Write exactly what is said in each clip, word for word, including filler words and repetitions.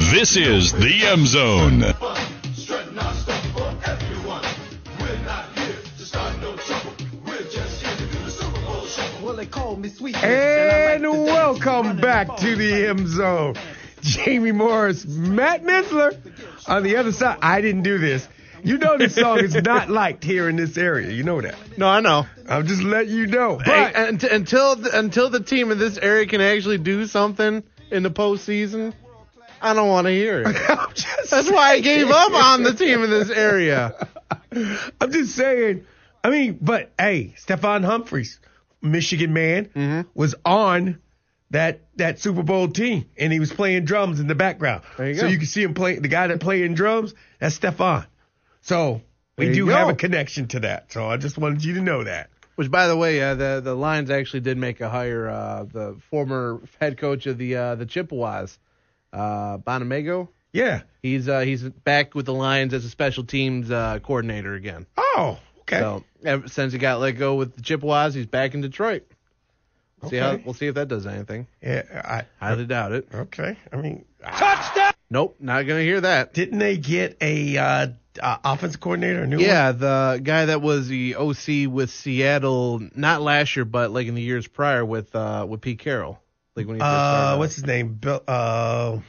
This is the M Zone. And welcome back to the M Zone. Jamie Morris, Matt Missler on the other side. I didn't do this. You know this song is not liked here in this area. You know that. No, I know. I'm just letting you know. But hey, and, until the, until the team in this area can actually do something in the postseason, I don't want to hear it. That's saying. Why I gave up on the team in this area. I'm just saying. I mean, but hey, Stephon Humphreys, Michigan man, mm-hmm. was on that that Super Bowl team, and he was playing drums in the background. There you so go. you can see him play. The guy that playing drums, that's Stephon. So we there do have a connection to that. So I just wanted you to know that. Which, by the way, uh, the the Lions actually did make a hire. Uh, the former head coach of the uh, the Chippewas, uh, Bonamego. Yeah, he's uh, he's back with the Lions as a special teams uh, coordinator again. Oh, okay. So ever since he got let go with the Chippewas, he's back in Detroit. We'll see okay. how we'll see if that does anything. Yeah, I highly doubt it. Okay, I mean, touchdown. Nope, not gonna hear that. Didn't they get a uh, uh, offensive coordinator? A new yeah, one? the guy that was the O C with Seattle, not last year, but like in the years prior with uh, with Pete Carroll. Like when he first started. Uh, what's his name? Bill. Uh,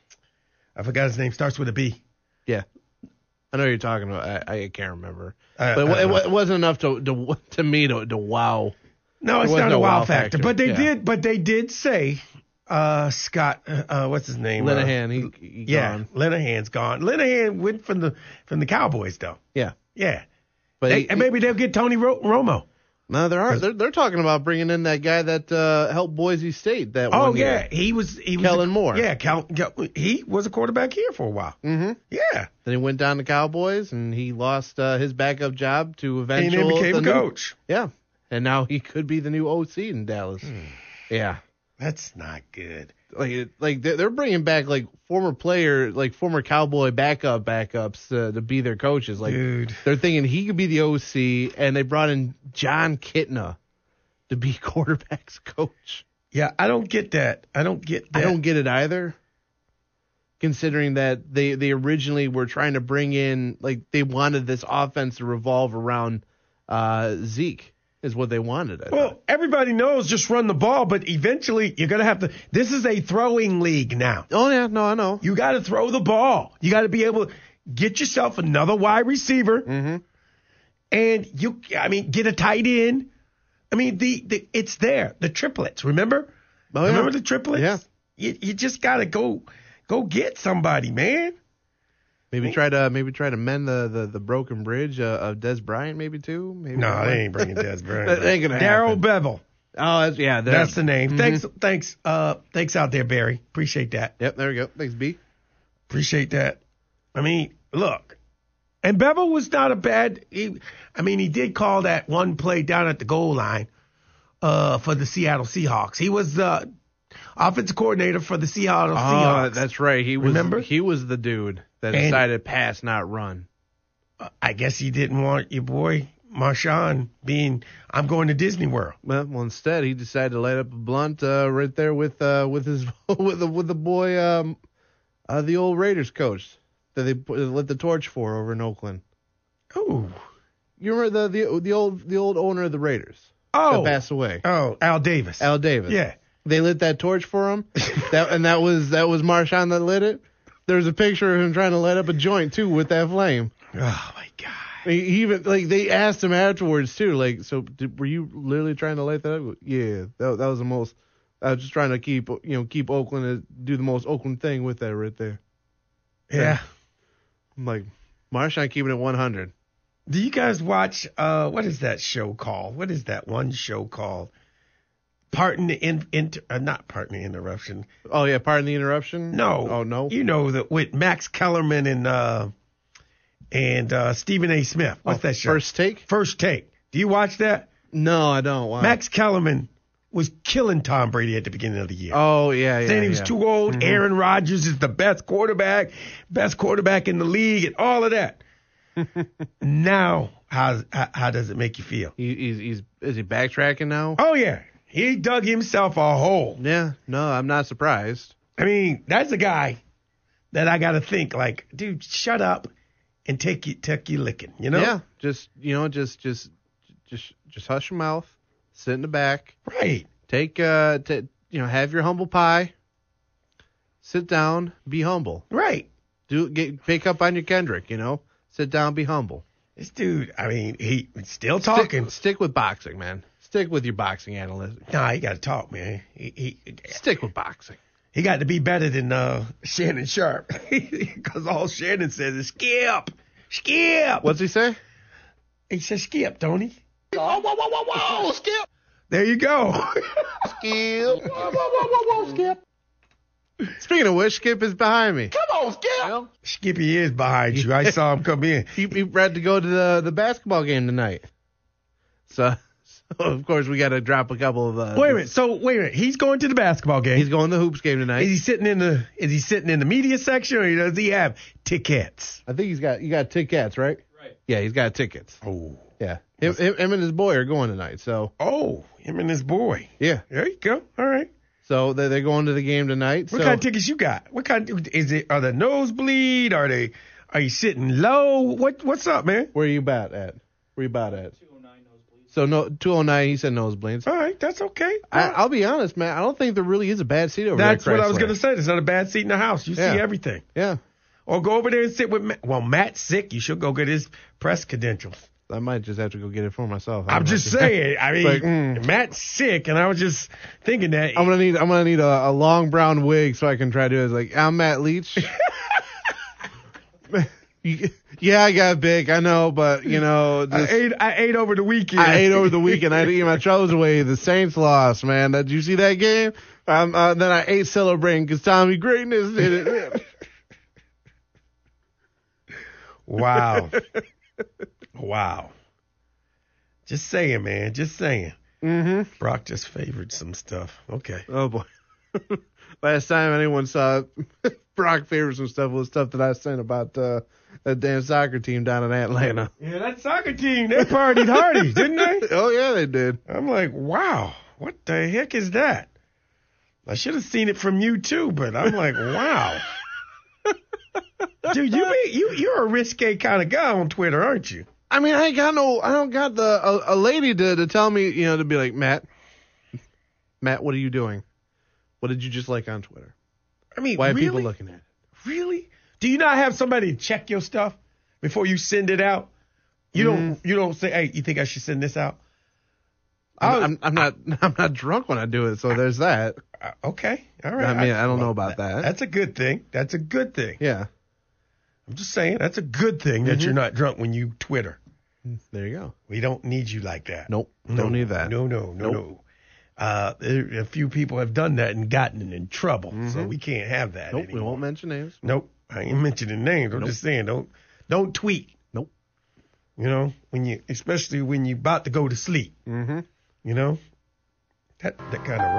I forgot his name. Starts with a B. Yeah, I know what you're talking about. I, I can't remember, uh, but it, it, it wasn't enough to to, to me to, to wow. No, it's not no a wow, wow factor. factor. But they yeah. did. But they did say, uh, Scott. Uh, what's his name? Linehan. Uh, he, he yeah, gone. Linehan's gone. Linehan went from the from the Cowboys though. Yeah, yeah. But they, he, and maybe they'll get Tony Ro- Romo. No, there are. They're, they're talking about bringing in that guy that uh, helped Boise State. That oh one yeah, year. he was. He was Kellen a, Moore. Yeah, Cal, he was a quarterback here for a while. Mm-hmm. Yeah. Then he went down to Cowboys and he lost uh, his backup job to eventually and then became a new, coach. Yeah, and now he could be the new O C in Dallas. Hmm. Yeah, that's not good. Like, like they're bringing back like former player, like former Cowboy backup backups uh, to be their coaches. Like, dude, they're thinking he could be the O C, and they brought in John Kitna to be quarterback's coach. Yeah, I don't get that. I don't get that. I don't get it either. Considering that they, they originally were trying to bring in, like, they wanted this offense to revolve around uh, Zeke, is what they wanted. I well, thought. everybody knows just run the ball, but eventually you're going to have to. This is a throwing league now. Oh, yeah, no, I know. You got to throw the ball. You got to be able to get yourself another wide receiver. Mm-hmm. And you, I mean, get a tight end. I mean, the, the it's there. The triplets, remember? Oh, yeah. Remember the triplets? Yeah. You, you just got to go go get somebody, man. Maybe try to maybe try to mend the, the, the broken bridge uh, of Des Bryant, maybe too. Maybe no, they ain't bringing Des Bryant. That ain't gonna Darrell happen. Bevel. Oh, that's, yeah, that's the name. Mm-hmm. Thanks, thanks, uh, thanks out there, Barry. Appreciate that. Yep, there we go. Thanks, B. Appreciate that. I mean, look, and Bevel was not a bad. He, I mean, he did call that one play down at the goal line uh, for the Seattle Seahawks. He was the offensive coordinator for the Seattle oh, Seahawks. That's right. He was. Remember? He was the dude that And- decided pass, not run. Uh, I guess he didn't want your boy Marshawn being, I'm going to Disney World. Well, well, instead he decided to light up a blunt uh, right there with uh, with his with the with the boy, um, uh, the old Raiders coach that they put, lit the torch for over in Oakland. Oh, You remember the the the old the old owner of the Raiders oh, that passed away? oh, Al Davis. Al Davis. Yeah. They lit that torch for him. that and that was that was Marshawn that lit it. There's a picture of him trying to light up a joint too with that flame. Oh my God. He even like they asked him afterwards too. Like, so did, were you literally trying to light that up? Yeah, that, that was the most. I was just trying to keep you know keep Oakland do the most Oakland thing with that right there. Yeah. I'm like Marshawn keeping it one hundred. Do you guys watch, uh, what is that show called? What is that one show called? Pardon the, in, inter, uh, not pardon the interruption. Oh, yeah, pardon the interruption? No. Oh, no? You know, that with Max Kellerman and, uh, and, uh, Stephen A. Smith. What's oh, that show? First Take? First Take. Do you watch that? No, I don't. Why? Max Kellerman was killing Tom Brady at the beginning of the year. Oh, yeah, yeah. Saying he was yeah. too old. Mm-hmm. Aaron Rodgers is the best quarterback, best quarterback in the league, and all of that. Now, how, how how does it make you feel? He, he's he's is he backtracking now? Oh yeah, he dug himself a hole. Yeah, no, I'm not surprised. I mean, that's a guy that I got to think like, dude, shut up and take you take you licking, you know? Yeah, just you know, just just just just hush your mouth, sit in the back, Right. take uh, t- you know, have your humble pie, sit down, be humble, Right. do get pick up on your Kendrick, you know, sit down, be humble. This dude, I mean, he still talking. Stick, stick with boxing, man. Stick with your boxing analyst. Nah, he got to talk, man. He, he Stick with boxing. he got to be better than uh, Shannon Sharp because all Shannon says is skip, skip. What's he say? He says skip, don't he? Whoa, whoa, whoa, whoa, whoa, Skip. There you go. Skip. Whoa, whoa, whoa, whoa, whoa, Skip. Speaking of which, Skip is behind me. Come on, Skip. Skippy is behind you. I saw him come in. He, he had to go to the, the basketball game tonight. So, so of course, we got to drop a couple of. Uh, Wait a minute. So wait a minute. He's going to the basketball game. He's going to the hoops game tonight. Is he sitting in the Is he sitting in the media section, or does he have tickets? I think he's got you got tickets, right? Right. Yeah, he's got tickets. Oh, Yeah, him, him, him and his boy are going tonight. So oh, him and his boy. yeah, There you go. All right. so they they're going to the game tonight. What so kind of tickets you got? What kind is it? Are the nosebleed? Are they? Are you sitting low? What What's up, man? where are you about at? Where you about at? So no, two oh nine. He said nosebleeds. All right, that's okay. I, I'll be honest, man. I don't think there really is a bad seat over That's there. what I was gonna say. There's not a bad seat in the house. You Yeah. see everything. Yeah, Or go over there and sit with Matt. Well, Matt's sick. You should go get his press credentials. I might just have to go get it for myself. I I'm don't just know. saying. I mean, Like, mm. Matt's sick, and I was just thinking that. I'm gonna need I'm gonna need a, a long brown wig so I can try to do it. It's like I'm Matt Leach. You- yeah, I got big. I know, but you know, I just, ate. I ate over the weekend. I ate over the weekend. I had to eat my troubles away. The Saints lost, man. Did you see that game? Um, uh, then I ate celebrating because Tommy Greatness did it. Wow. Wow. Just saying, man. Just saying. Mm-hmm. Brock just favored some stuff. Okay. Oh boy. Last time anyone saw Brock favor some stuff was stuff that I sent about uh, that damn soccer team down in Atlanta. Yeah, that soccer team, they partied hardy, didn't they? Oh yeah, they did. I'm like, wow, what the heck is that? I should have seen it from you too, but I'm like, wow. Dude, you be, you you're a risque kind of guy on Twitter, aren't you? I mean, I ain't got no, I don't got the a, a lady to to tell me, you know, to be like, Matt, Matt, what are you doing? What did you just like on Twitter? I mean, Why are really? people looking at it? Really? Do you not have somebody to check your stuff before you send it out? You don't. You don't say, "Hey, you think I should send this out?" I'm, I'm, I'm not, I'm not drunk when I do it, so there's that. Uh, okay, all right. I mean, I don't know about that. That's a good thing. That's a good thing. Yeah, I'm just saying that's a good thing that Mhm. you're not drunk when you Twitter. there you go. We don't need you like that. Nope, No, don't need that. No, no, no, Nope. no. Uh, there, a few people have done that and gotten in trouble, so Mhm. we can't have that Nope, we anymore. won't mention names. Nope, I ain't mentioning names. I'm Nope. just saying, don't don't tweet. Nope. You know, when you, especially when you're about to go to sleep. Mm-hmm. You know, that that kind of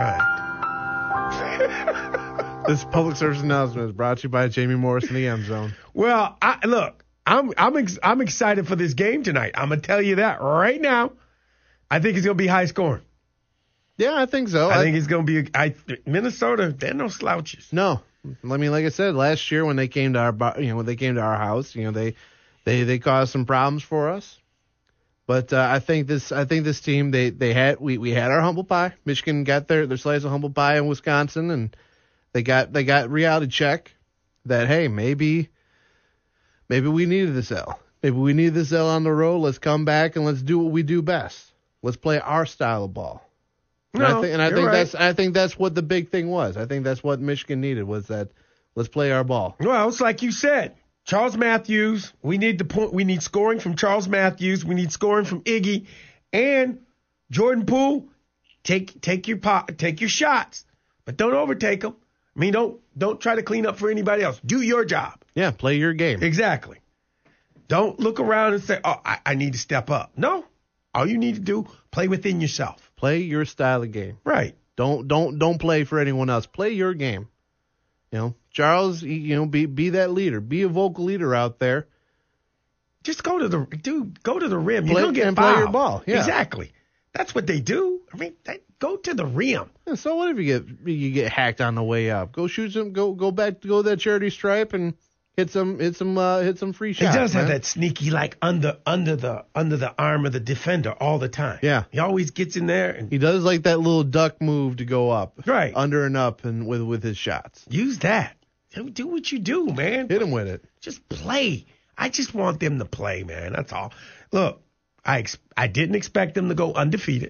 rhymed. This public service announcement is brought to you by Jamie Morris in the M Zone. Well, I, look, I'm I'm ex- I'm excited for this game tonight. I'm gonna tell you that right now. I think it's gonna be high scoring. Yeah, I think so. I think it's gonna be. I Minnesota, they're no slouches. No, I mean, like I said, last year when they came to our, bo- you know, when they came to our house, you know, they, they, they caused some problems for us. But uh, I think this, I think this team, they, they had, we, we had our humble pie. Michigan got their, their slice of humble pie in Wisconsin, and they got, they got reality check that hey, maybe, maybe we needed this L. Maybe we need this L on the road. Let's come back and let's do what we do best. Let's play our style of ball. And No, I think, and I you're think right. that's I think that's what the big thing was. I think that's what Michigan needed was that let's play our ball. Well, it's like you said, Charles Matthews. We need the point. We need scoring from Charles Matthews. We need scoring from Iggy and Jordan Poole. Take take your pot, take your shots, but don't overtake them. I mean, don't don't try to clean up for anybody else. Do your job. Yeah, play your game. Exactly. Don't look around and say, "Oh, I, I need to step up." No, all you need to do play within yourself. Play your style of game. Right. Don't don't don't play for anyone else. Play your game. You know, Charles. You know, be be that leader. Be a vocal leader out there. Just go to the dude. Go to the rim. Play- You're gonna get and play fouled. your ball, yeah. Exactly. That's what they do. I mean, that, go to the rim. Yeah, so what if you get you get hacked on the way up? Go shoot some. Go go back to go to that charity stripe and hit some hit some uh, hit some free shots. He does man. have that sneaky like under under the under the arm of the defender all the time. Yeah. He always gets in there and He does like that little duck move to go up, Right. under and up, and with with his shots. use that. Do what you do, man. Hit him with it. Just play. I just want them to play, man. That's all. Look, I ex- I didn't expect them to go undefeated.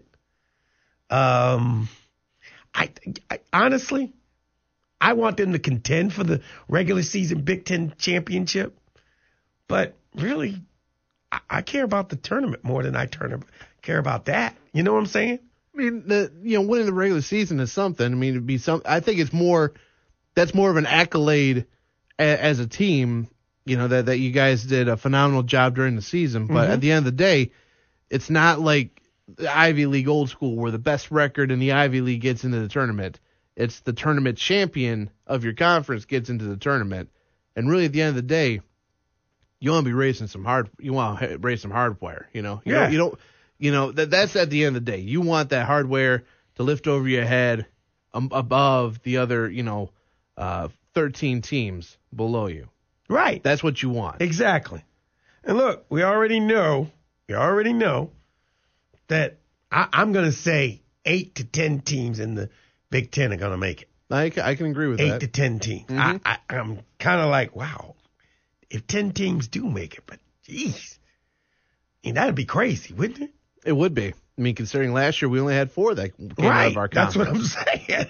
Um, I, I honestly, I want them to contend for the regular season Big Ten championship, but really, I, I care about the tournament more than I turn, care about that. You know what I'm saying? I mean, the you know, winning the regular season is something. I mean, it'd be some. I think it's more. That's more of an accolade a, as a team. You know that that you guys did a phenomenal job during the season, but Mm-hmm. at the end of the day, it's not like the Ivy League old school where the best record in the Ivy League gets into the tournament. It's the tournament champion of your conference gets into the tournament, and really at the end of the day, you want to be racing some hard. You want to race some hardware. You know. You Yeah. Don't, you don't. You know that that's at the end of the day. You want that hardware to lift over your head um, above the other. You know. Uh, thirteen teams below you. Right. That's what you want. Exactly. And look, we already know, we already know that I, I'm going to say eight to ten teams in the Big Ten are going to make it. I, ca- I can agree with Eight that. to ten teams. Mhm. I, I, I'm kind of like, wow, if ten teams do make it, but geez, I mean, that'd be crazy, wouldn't it? It would be. I mean, considering last year we only had four that came out Right. of our That's conference. what I'm saying.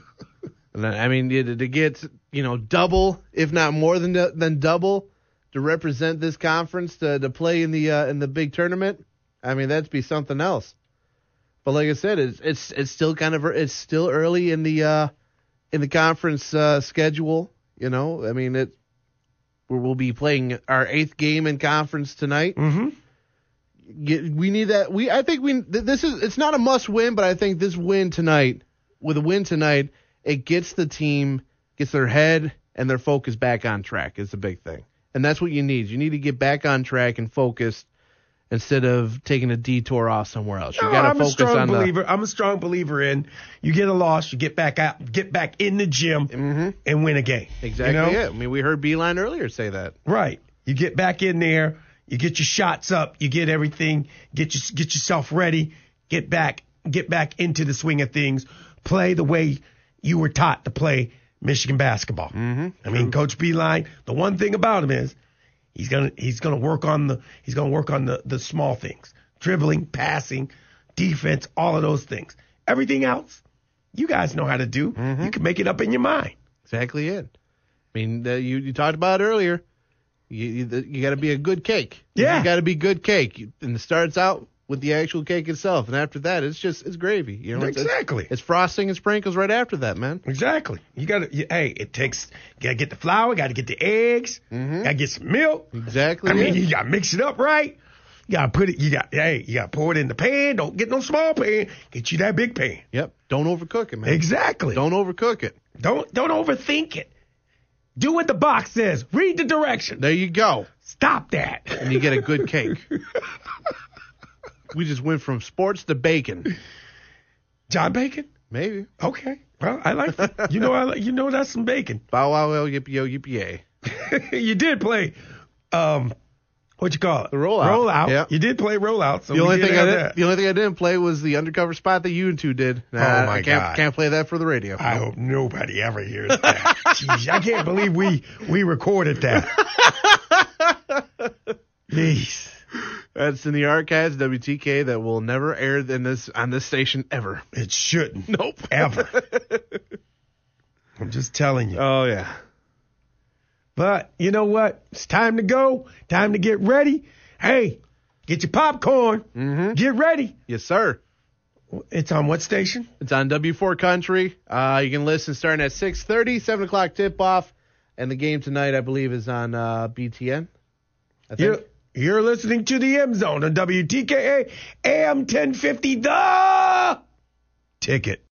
And then, I mean, to, to get you know double, if not more than than double, to represent this conference to, to play in the uh, in the big tournament. I mean, that'd be something else. But like I said, it's it's it's still kind of it's still early in the uh, in the conference uh, schedule. You know, I mean, it we'll be playing our eighth game in conference tonight. Mm-hmm. Get, we need that. We I think we this is it's not a must win, but I think this win tonight, with a win tonight, it gets the team, gets their head and their focus back on track is the big thing. And that's what you need. You need to get back on track and focused instead of taking a detour off somewhere else. You No, got to I'm focus a strong on believer. I'm a strong believer in you get a loss, you get back out, get back in the gym Mm-hmm. and win a game. the exactly you know? it. I mean, we heard Beeline earlier say that. Right. You get back in there, you get your shots up, you get everything, get your, get yourself ready, get back, get back into the swing of things, play the way you were taught to play Michigan basketball. Mm-hmm. I mean, Coach Beeline, the one thing about him is he's gonna he's gonna work on the he's gonna work on the, the small things. Dribbling, passing, defense, all of those things. Everything else, you guys know how to do. Mm-hmm. You can make it up in your mind. Exactly it. I mean, uh, you you talked about it earlier. You you, you got to be a good cake. Yeah. You got to be good cake, and it starts out with the actual cake itself, and after that, it's just it's gravy. You know, it's, Exactly. It's, it's frosting and sprinkles right after that, man. Exactly. You gotta. You, hey, it takes. You gotta get the flour. Gotta get the eggs. Mhm. Gotta get some milk. Exactly. I mean, it. you gotta mix it up right. You gotta put it. You got. Hey, you gotta pour it in the pan. Don't get no small pan. Get you that big pan. Yep. Don't overcook it, man. Exactly. Don't overcook it. Don't don't overthink it. Do what the box says. Read the direction. There you go, Stop that. and you get a good cake. We just went from sports to bacon. John Bacon. Maybe. Okay. Well, I like that. You know, I like, you know that's some bacon. Bow wow wow yippee yo yippee yay. You did play. Um, what you call it? The rollout. Rollout. Yeah. You did play rollout. So The we only did thing I have did, that. the only thing I didn't play was the undercover spot that you and two did. Nah, Oh, my I can't, God. can't play that for the radio. I hope nobody ever hears that. Jeez, I can't believe we we recorded that. Jeez. That's in the archives, W T K, that will never air in this on this station ever. It shouldn't. Nope. Ever. I'm just telling you. Oh yeah. But you know what? It's time to go. Time to get ready. Hey, get your popcorn. Mm-hmm. Get ready. Yes, sir. It's on what station? It's on W four Country. Uh, you can listen starting at six thirty, seven o'clock tip off, and the game tonight, I believe, is on uh, B T N. I think. You're, you're listening to the M Zone on W T K A A M ten fifty. The Ticket.